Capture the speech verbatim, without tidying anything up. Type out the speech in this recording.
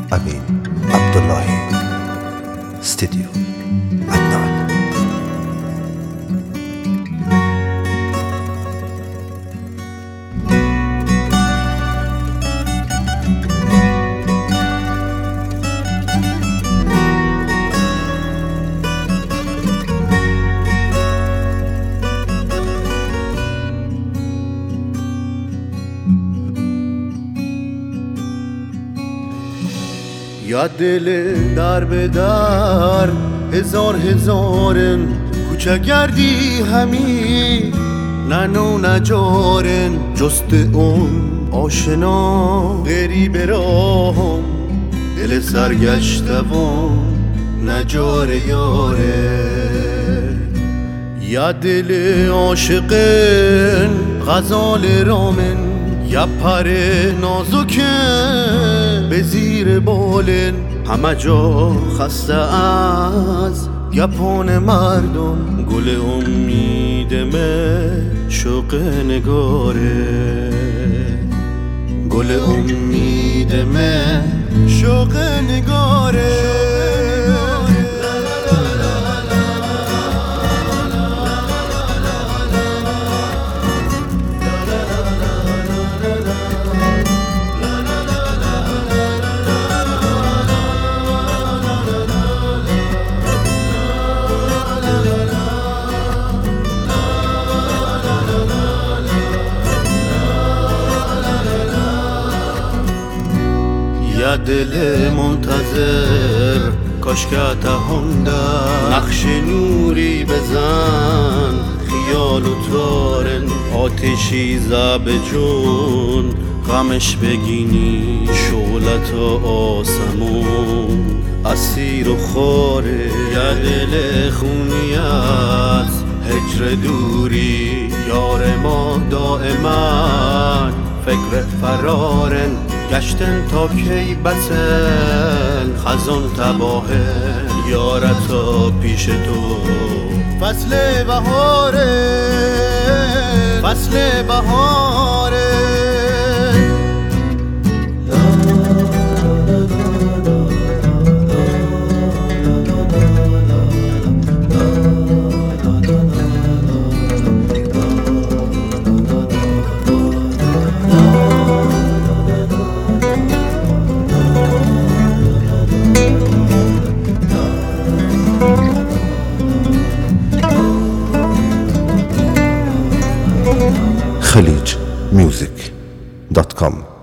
امین عبداللهی، استودیو عدنان. یا دل در به در هزار هزارن کوچه گردی همی ننو نجارن جست اون آشنا غریب راهم دل سرگشته و نجار یاره یا دل عاشقن غزال رامن یا پر نازکن به زیر بالن همه جا خسته از گپان مردم گل امیدمه شوق نگاره گل امیدمه شوق نگاره یا دل منتظر کاش که تهنده نقش نوری بزن خیال و تارن آتشی زب جون غمش بگینی شعلت آسمون اسیر و خاره یا دل خونیت هجر دوری یار ما دائما فکر فرارن گشتن تا کی بسن خزان تباهه یارتا پیش تو فصل بهاره فصل بهاره خلیج میوزیک دات کام